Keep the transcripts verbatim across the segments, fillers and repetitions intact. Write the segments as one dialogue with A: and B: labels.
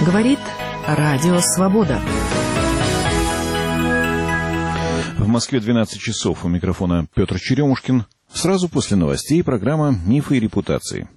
A: Говорит Радио Свобода.
B: В Москве двенадцать часов. У микрофона Петр Черемушкин. Сразу после новостей программа «Мифы и репутации».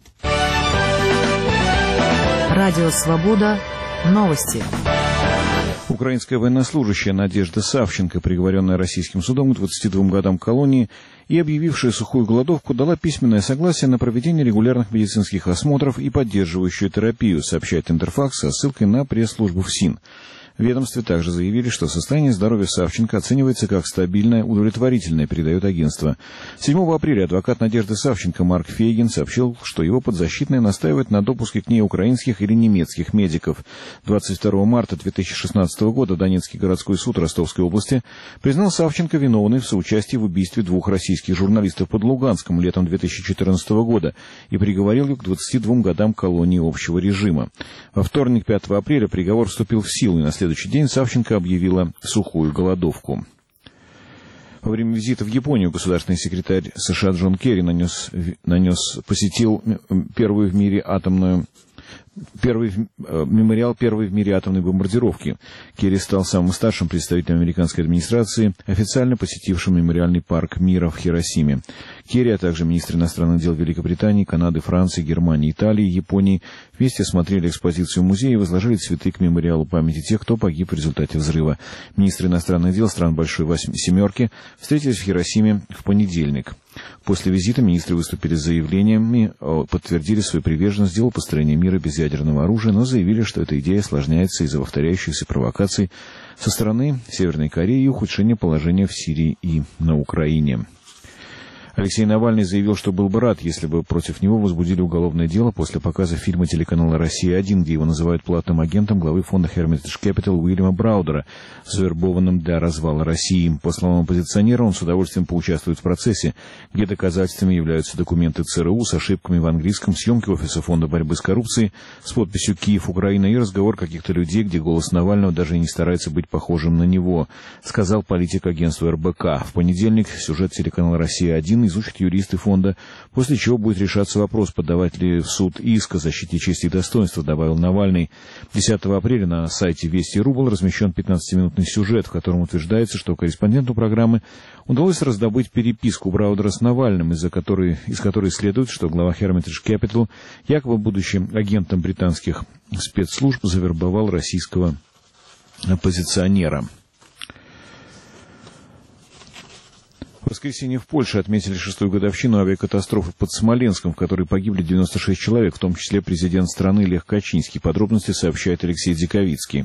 A: Радио Свобода. Новости.
B: Украинская военнослужащая Надежда Савченко, приговоренная российским судом к двадцати двум годам колонии и объявившая сухую голодовку, дала письменное согласие на проведение регулярных медицинских осмотров и поддерживающую терапию, сообщает Интерфакс со ссылкой на пресс-службу ФСИН. В ведомстве также заявили, что состояние здоровья Савченко оценивается как стабильное, удовлетворительное, передает агентство. седьмого апреля адвокат Надежды Савченко Марк Фейгин сообщил, что его подзащитная настаивает на допуске к ней украинских или немецких медиков. двадцать второго марта две тысячи шестнадцатого года Донецкий городской суд Ростовской области признал Савченко виновной в соучастии в убийстве двух российских журналистов под Луганском летом две тысячи четырнадцатого года и приговорил ее к двадцати двум годам колонии общего режима. Во вторник, пятого апреля, приговор вступил в силу, и на следующий В следующий день Савченко объявила сухую голодовку. Во время визита в Японию государственный секретарь США Джон Керри нанес, нанес, посетил первую в мире атомную Первый э, мемориал первой в мире атомной бомбардировки. Керри стал самым старшим представителем американской администрации, официально посетившим мемориальный парк мира в Хиросиме. Керри, а также министры иностранных дел Великобритании, Канады, Франции, Германии, Италии, Японии вместе осмотрели экспозицию музея и возложили цветы к мемориалу памяти тех, кто погиб в результате взрыва. Министры иностранных дел стран Большой Восьми... Семерки встретились в Хиросиме в понедельник. После визита министры выступили с заявлениями, подтвердили свою приверженность делу построения мира без ядерного оружия, но заявили, что эта идея осложняется из-за повторяющихся провокаций со стороны Северной Кореи и ухудшения положения в Сирии и на Украине. Алексей Навальный заявил, что был бы рад, если бы против него возбудили уголовное дело после показа фильма телеканала «Россия-один», где его называют платным агентом главы фонда Hermitage Capital Уильяма Браудера, завербованным для развала России. По словам оппозиционера, он с удовольствием поучаствует в процессе, где доказательствами являются документы ЦРУ с ошибками в английском, съемки офиса фонда борьбы с коррупцией с подписью «Киев, Украина» и разговор каких-то людей, где голос Навального даже и не старается быть похожим на него, сказал политик агентства эр бэ ка. В понедельник сюжет телеканала «Россия-один» изучат юристы фонда, после чего будет решаться вопрос, подавать ли в суд иск о защите чести и достоинства, добавил Навальный. десятого апреля на сайте Вести точка ру был размещен пятнадцатиминутный сюжет, в котором утверждается, что корреспонденту программы удалось раздобыть переписку Браудера с Навальным, из-за которой, из которой следует, что глава Hermitage Capital, якобы будучи агентом британских спецслужб, завербовал российского оппозиционера. В воскресенье в Польше отметили шестую годовщину авиакатастрофы под Смоленском, в которой погибли девяносто шесть человек, в том числе президент страны Лех Качинский. Подробности сообщает Алексей Диковицкий.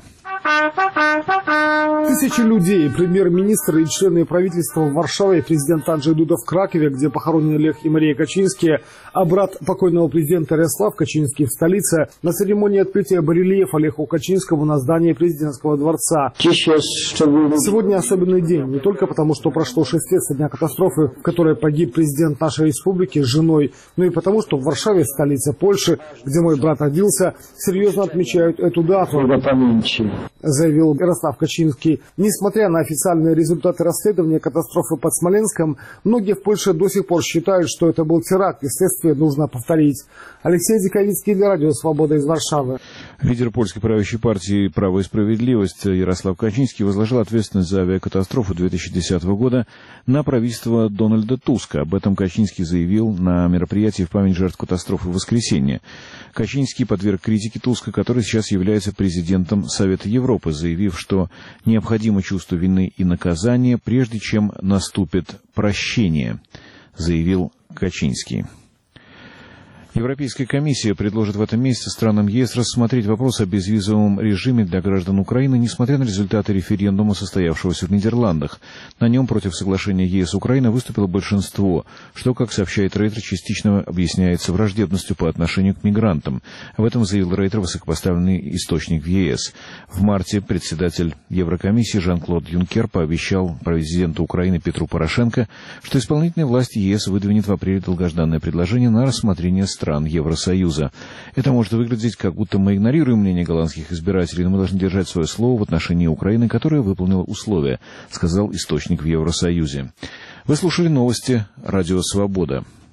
C: Тысячи людей, премьер-министр и члены правительства в Варшаве, президент Анджей Дуда в Кракове, где похоронены Лех и Мария Качинские, а брат покойного президента Ярослав Качинский в столице, на церемонии открытия барельефа Леху Качинскому на здании президентского дворца. Сегодня особенный день, не только потому, что прошло шесть лет со дня катастрофы, в которой погиб президент нашей республики с женой, но и потому, что в Варшаве, столице Польши, где мой брат родился, серьезно отмечают эту дату, заявил Ярослав Качинский. Несмотря на официальные результаты расследования катастрофы под Смоленском, многие в Польше до сих пор считают, что это был теракт, и следствие нужно повторить. Алексей Диковицкий для Радио Свобода из Варшавы.
B: Лидер польской правящей партии «Право и справедливость» Ярослав Качинский возложил ответственность за авиакатастрофу две тысячи десятого года на правительство Дональда Туска. Об этом Качинский заявил на мероприятии в память жертв катастрофы в воскресенье. Качинский подверг критике Туска, который сейчас является президентом Совета Европы, заявив, что необходимо чувство вины и наказания, прежде чем наступит прощение, заявил Качинский. Европейская комиссия предложит в этом месяце странам ЕС рассмотреть вопрос о безвизовом режиме для граждан Украины, несмотря на результаты референдума, состоявшегося в Нидерландах. На нем против соглашения ЕС-Украина выступило большинство, что, как сообщает Рейтер, частично объясняется враждебностью по отношению к мигрантам. Об этом заявил Рейтер, высокопоставленный источник в ЕС. В марте председатель Еврокомиссии Жан-Клод Юнкер пообещал президенту Украины Петру Порошенко, что исполнительная власть ЕС выдвинет в апреле долгожданное предложение на рассмотрение стран стран Евросоюза. Это может выглядеть, как будто мы игнорируем мнение голландских избирателей, но мы должны держать свое слово в отношении Украины, которая выполнила условия, сказал источник в Евросоюзе. Вы слушали новости «Радио Свобода».